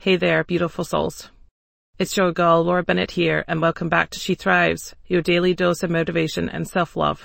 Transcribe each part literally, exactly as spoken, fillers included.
Hey there, beautiful souls. It's your girl, Laura Bennett here, and welcome back to She Thrives, your daily dose of motivation and self-love.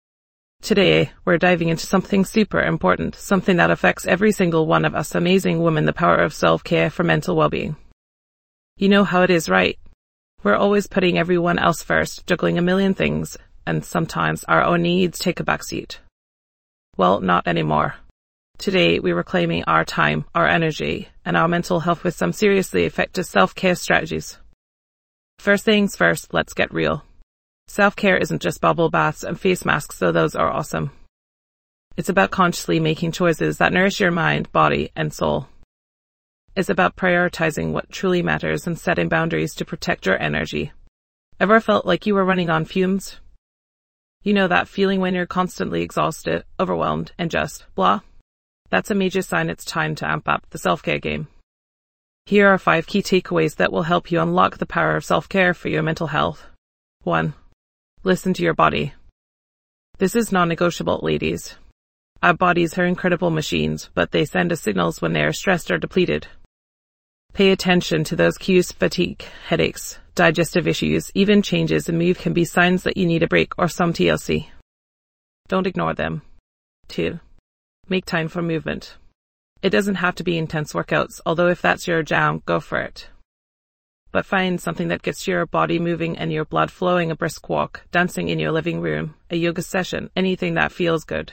Today, we're diving into something super important, something that affects every single one of us amazing women, the power of self-care for mental well-being. You know how it is, right? We're always putting everyone else first, juggling a million things, and sometimes our own needs take a backseat. Well, not anymore. Today, we're reclaiming our time, our energy, and our mental health with some seriously effective self-care strategies. First things first, let's get real. Self-care isn't just bubble baths and face masks, though those are awesome. It's about consciously making choices that nourish your mind, body, and soul. It's about prioritizing what truly matters and setting boundaries to protect your energy. Ever felt like you were running on fumes? You know that feeling when you're constantly exhausted, overwhelmed, and just blah? That's a major sign it's time to amp up the self-care game. Here are five key takeaways that will help you unlock the power of self-care for your mental health. one. Listen to your body. This is non-negotiable, ladies. Our bodies are incredible machines, but they send us signals when they are stressed or depleted. Pay attention to those cues. Fatigue, headaches, digestive issues, even changes in mood can be signs that you need a break or some T L C. Don't ignore them. two. Make time for movement. It doesn't have to be intense workouts, although if that's your jam, go for it. But find something that gets your body moving and your blood flowing, a brisk walk, dancing in your living room, a yoga session, anything that feels good.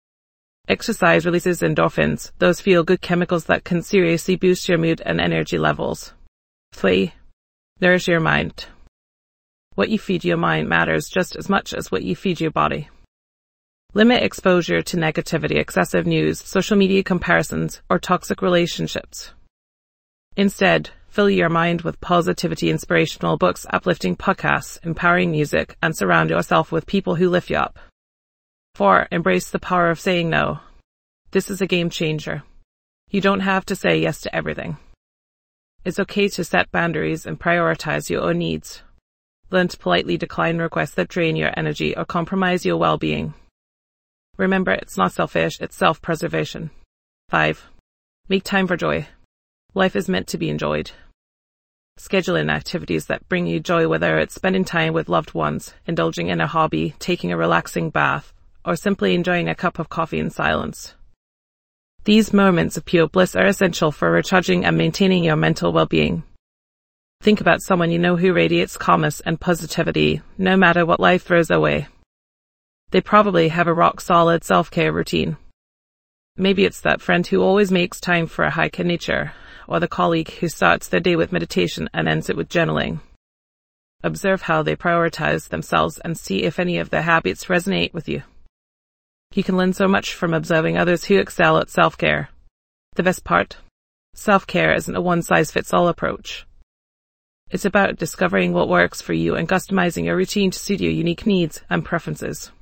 Exercise releases endorphins, those feel-good chemicals that can seriously boost your mood and energy levels. three. Nourish your mind. What you feed your mind matters just as much as what you feed your body. Limit exposure to negativity, excessive news, social media comparisons, or toxic relationships. Instead, fill your mind with positivity, inspirational books, uplifting podcasts, empowering music, and surround yourself with people who lift you up. four. Embrace the power of saying no. This is a game changer. You don't have to say yes to everything. It's okay to set boundaries and prioritize your own needs. Learn to politely decline requests that drain your energy or compromise your well-being. Remember, it's not selfish, it's self-preservation. five. Make time for joy. Life is meant to be enjoyed. Schedule in activities that bring you joy, whether it's spending time with loved ones, indulging in a hobby, taking a relaxing bath, or simply enjoying a cup of coffee in silence. These moments of pure bliss are essential for recharging and maintaining your mental well-being. Think about someone you know who radiates calmness and positivity, no matter what life throws their way. They probably have a rock-solid self-care routine. Maybe it's that friend who always makes time for a hike in nature, or the colleague who starts their day with meditation and ends it with journaling. Observe how they prioritize themselves and see if any of their habits resonate with you. You can learn so much from observing others who excel at self-care. The best part? Self-care isn't a one-size-fits-all approach. It's about discovering what works for you and customizing your routine to suit your unique needs and preferences.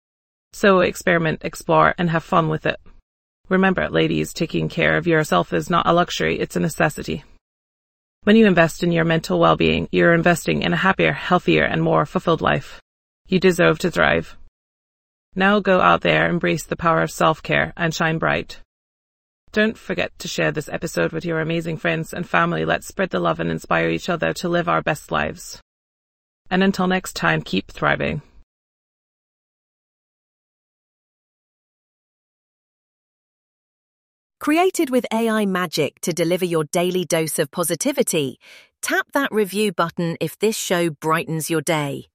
So experiment, explore, and have fun with it. Remember, ladies, taking care of yourself is not a luxury, it's a necessity. When you invest in your mental well-being, you're investing in a happier, healthier, and more fulfilled life. You deserve to thrive. Now go out there, embrace the power of self-care, and shine bright. Don't forget to share this episode with your amazing friends and family. Let's spread the love and inspire each other to live our best lives. And until next time, keep thriving. Created with A I magic to deliver your daily dose of positivity, tap that review button if this show brightens your day.